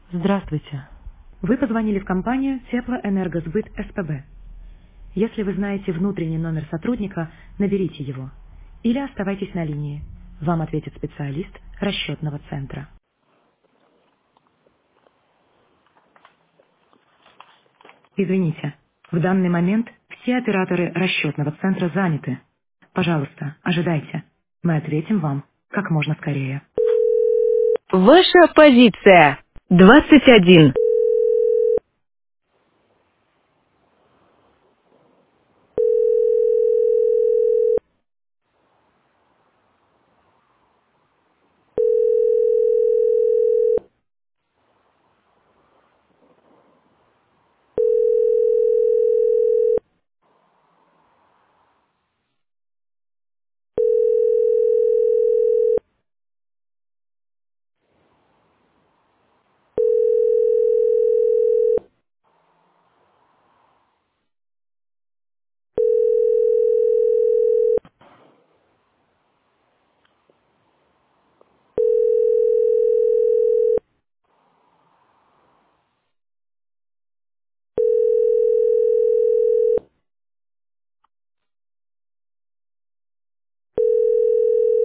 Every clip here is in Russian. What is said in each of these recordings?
Здравствуйте. Вы позвонили в компанию Теплоэнергосбыт СПБ. Если вы знаете внутренний номер сотрудника, наберите его. Или оставайтесь на линии. Вам ответит специалист расчетного центра. Извините, в данный момент все операторы расчетного центра заняты. Пожалуйста, ожидайте. Мы ответим вам как можно скорее. Ваша позиция 21.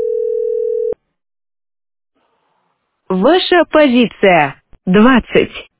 Ваша позиция 20.